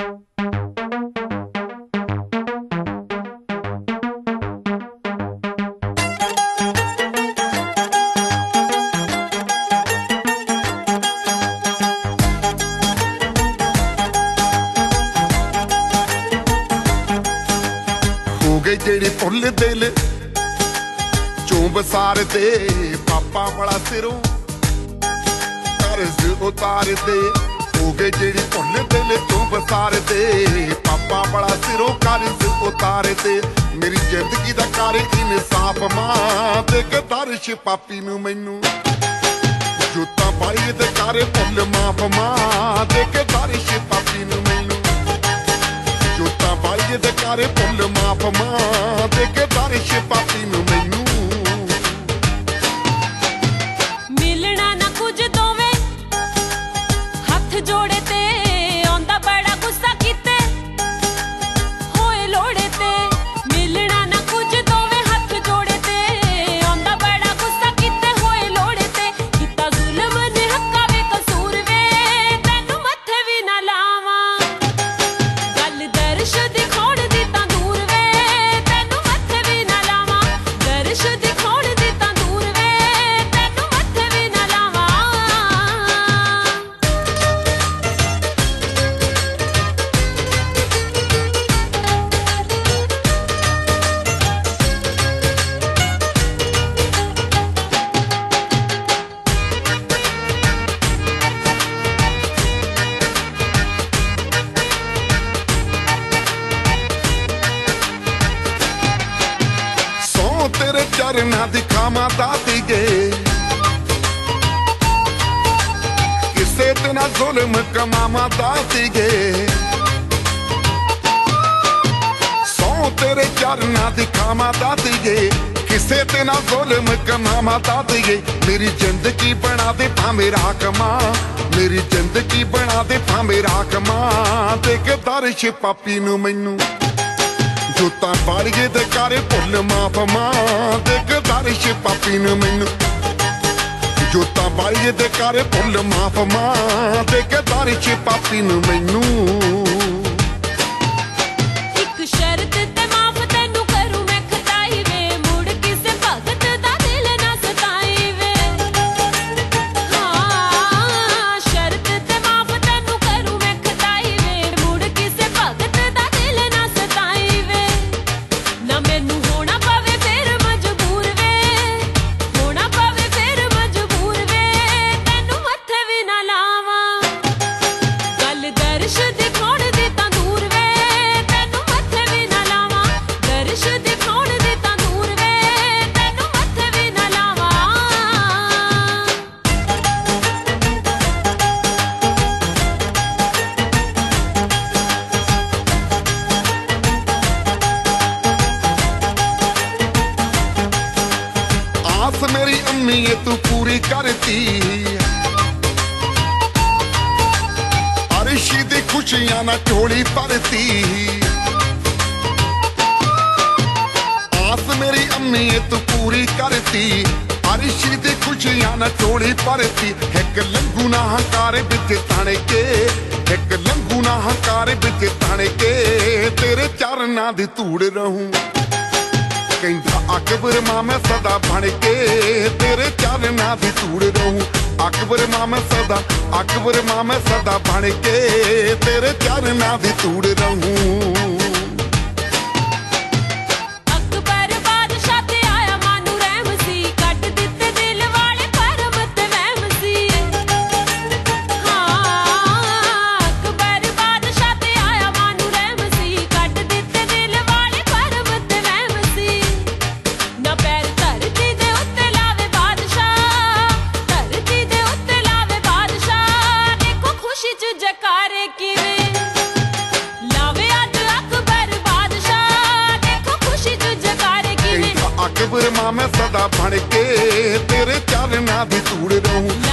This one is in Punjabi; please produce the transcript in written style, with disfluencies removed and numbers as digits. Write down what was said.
ਗਏ ਜਿਹੜੇ ਭੁੱਲ ਦਿਲ ਚੋਂ ਬਸਾਰ ਤੇ ਪਾਪਾ ਬੜਾ ਸਿਰੋਂ ਕਰਜ਼ ਉਤਾਰਦੇ। ਹੋ ਗਏ ਜਿਹੜੇ ਭੁੱਲ ਦਿਲ ਚੋਂ ਬਸਾਰ ਤੇ ਪਾਪਾ ਬੜਾ ਸਿਰੋਂ ਕਰਜ਼ ਉਤਾਰਦੇ। ਮੇਰੀ ਜ਼ਿੰਦਗੀ ਦਾ ਕਰ ਇਨਸਾਫ ਮਾਂ ਦੇ ਕੇ ਦਰਸ਼ ਪਾਪੀ ਨੂੰ ਮੈਨੂੰ ਜੁੱਤਾ ਪਾਈ ਤੇ ਕਰ ਭੁੱਲ ਮਾਫ ਮਾਂ ਦੇ ਕੇ ਦਰਸ਼ ਪਾਪੀ ਨੂੰ ਮੈਨੂੰ ਜੁੱਤਾ ਪਾਈ ਤੇ ਕਰ ਭੁੱਲ ਮਾਫ ਮਾਂ ਦੇ ਕੇ ਦਰਸ਼ ਪਾਪੀ ਨੂੰ ਮੈਨੂੰ। ਮਿਲਣਾ ਨਾ ਕੁਝ ਦੋਵੇਂ ਹੱਥ ਜੋੜੇ ਤੇ ਆਉਂਦਾ ਬੜਾ ਗੁੱਸਾ ਕੀਤੇ ਹੋਏ ਲੋੜੇ ਤੇ। ਮਿਲਣਾ ਨਾ ਕੁਝ ਦੋਵੇਂ ਹੱਥ ਜੋੜੇ ਤੇ ਆਉਂਦਾ ਬੜਾ ਗੁੱਸਾ ਕੀਤੇ ਹੋਏ ਲੋੜੇ ਤੇ। ਕੀਤਾ ਜ਼ੁਲਮ ਨੇ ਹੱਕਾਂ ਵੇ ਕਸੂਰ ਵੇ ਤੈਨੂੰ ਮੱਥੇ ਵੀ ਨਾ ਲਾਵਾਂ। ਗੱਲ ਦਰਸ਼ ਦਿਖਾਉਣ ਦੀ ਤਾਂ ਦੂਰ ਵੇ ਤੈਨੂੰ ਮੱਥੇ ਵੀ ਨਾ ਲਾਵਾਂ। ਦਰਸ਼ ਦਿਖਾਉਣ ਦੀ ਤਾਂ ਦੂਰ ਵੇ ਤੈਨੂੰ ਮੱਥੇ ਵੀ ਨਾ ਲਾਵਾਂ। ਸੌ ਤੇਰੇ ਚਰਨਾਂ ਦੀ ਖਾਵਾਂ ਦਾਤੀ ਗਏ ਕਿਸੇ ਤੇ ਨਾ ਜ਼ੁਲਮ ਕਮਾਵਾਂ ਦਾਤੀ ਗਏ। ਸੌ ਤੇਰੇ ਚਰਨਾਂ ਦੀ ਖਾਵਾਂ ਦਾਤੀ ਗਏ ਕਿਸੇ ਤੇ ਨਾ ਜ਼ੁਲਮ ਕਮਾਵਾਂ ਦਾਤੀ ਗਏ। ਮੇਰੀ ਜ਼ਿੰਦਗੀ ਬਣਾ ਦੇ ਭਾਵੇਂ ਰਾਖ ਮਾਂ ਮੇਰੀ ਜ਼ਿੰਦਗੀ ਬਣਾ ਦੇ ਭਾਵੇਂ ਰਾਖ ਮਾਂ ਦੇ ਕੇ ਦਰਸ਼ ਪਾਪੀ ਨੂੰ ਮੈਨੂੰ ਜੁੱਤਾਂ ਪਾੜੀਏ ਤੇ ਕਰ ਭੁੱਲ ਮਾਫ ਮਾਂ ਦੇ ਕੇ ਦਰਸ਼ ਪਾਪੀ ਨੂੰ ਮੈਨੂੰ ਜੁੱਤਾਂ ਪਾੜੀਏ ਤੇ ਕਰ ਭੁੱਲ ਮਾਫ ਮਾਂ ਦੇ ਕੇ ਦਰਸ਼ ਪਾਪੀ ਨੂੰ ਮੈਨੂੰ। ਇੱਕ ਸ਼ਰਤ ਤੇ ਮਾਫ ਤੈਨੂੰ ਕਰੂ ਮੈਂ ਖਟਾਈ ਵੇ ਮੁੜ ਕਿਸੇ ਭਗਤ ਦਾ ਦਿਲ ਨਾ ਸਤਾਈ ਵੇ। ਹਾਂ ਸ਼ਰਤ ਤੇ ਮਾਫ ਤੈਨੂੰ ਕਰੂ ਮੈਂ ਖਟਾਈ ਵੇ ਮੁੜ ਕਿਸੇ ਭਗਤ ਦਾ ਦਿਲ ਨਾ ਸਤਾਈ ਵੇ। ਨਾ ਮੈਨੂੰ ਹੋਣਾ ਪਵੇ ਫਿਰ ਮਜਬੂਰ ਵੇ ਹੋਣਾ ਪਵੇ ਫਿਰ ਮਜਬੂਰ ਵੇ ਤੈਨੂੰ ਮੱਥੇ ਵੀ ਨਾ ਲਾਵਾਂ। ਗੱਲ ਦਰਸ਼ ਦਿਖਾਉਣ ਦੀ ਤਾਂ ਦੂਰ ਵੇ ਤੈਨੂੰ ਮੱਥੇ ਵੀ ਨਾ ਲਾਵਾਂ। ਦਰਸ਼ ਦਿਖਾਉਣ ਦੀ ਤਾਂ ਦੂਰ ਵੇ ਤੈਨੂੰ ਮੱਥੇ ਵੀ ਨਾ ਲਾਵਾਂ। ਆਸ ਮੇਰੀ ਅੰਮੀ ਏ ਤੂੰ ਪੂਰੀ ਕਰਤੀ ਅਰਸ਼ੀ ਦੀ ਖੁਸ਼ੀਆਂ ਨਾਲ ਝੋਲੀ ਭਰਤੀ। ਆਸ ਮੇਰੀ ਅੰਮੀ ਏ ਤੂੰ ਪੂਰੀ ਕਰਤੀ ਅਰਸ਼ੀ ਦੀ ਖੁਸ਼ੀਆਂ ਨਾਲ ਝੋਲੀ ਭਰਤੀ। ਇੱਕ ਲੰਗੂ ਨਾ ਹੰਕਾਰ ਵਿੱਚ ਤਣ ਕੇ ਇੱਕ ਲੰਗੂ ਨਾ ਹੰਕਾਰ ਵਿੱਚ ਤਣ ਕੇ ਤੇਰੇ ਚਰਨਾਂ ਦੀ ਧੂੜ ਰਹੂੰ। ਕਹਿੰਦਾ ਅਕਬਰ ਮਾਂ ਮੈਂ ਸਦਾ ਬਣ ਕੇ ਤੇਰੇ ਚਰਨਾਂ ਦੀ ਧੂੜ ਰਹੂੰ। ਅਕਬਰ ਮਾਂ ਮੈਂ ਸਦਾ ਅਕਬਰ ਮਾਂ ਮੈਂ ਸਦਾ ਬਣ ਕੇ ਤੇਰੇ ਚਰਨਾਂ ਦੀ ਧੂੜ ਰਹੂੰ। ਅਕਬਰ ਬਾਦਸ਼ਾਹ ਤੇ ਆਇਆ ਮਾਨੂੰ ਰਹਿਮ ਸੀ ਕੱਟ ਦਿੱਤੇ ਦਿਲ ਵਾਲੇ ਭਰਮ ਤੇ ਵਹਿਮ ਸੀ। ਹਾਂ ਅਕਬਰ ਬਾਦਸ਼ਾਹ ਤੇ ਆਇਆ ਮਾਨੂੰ ਰਹਿਮ ਸੀ ਕੱਟ ਦਿੱਤੇ ਦਿਲ ਵਾਲੇ ਭਰਮ ਤੇ ਵਹਿਮ ਸੀ। ਨਾ ਪੈਰ ਧਰਤੀ ਦੇ ਉੱਤੇ ਲਾਵੇ ਬਾਦਸ਼ਾਹ ਧਰਤੀ ਦੇ ਉੱਤੇ ਲਾਵੇ ਬਾਦਸ਼ਾਹ ਦੇਖੋ ਖੁਸ਼ੀ ਚ ਜਕਾਰੇ ਕਿਵੇਂ ਲਾਵੇ ਅੱਜ ਅਕਬਰ ਬਾਦਸ਼ਾਹ ਦੇਖੋ ਖੁਸ਼ੀ ਚ ਜਕਾਰੇ ਕਿਵੇਂ। ਅਕਬਰ ਮਾਂ ਮੈਂ ਸਦਾ ਬਣ ਕੇ ਤੇਰੇ ਚਰਨਾਂ ਦੀ ਧੂੜ ਰਹੂੰ।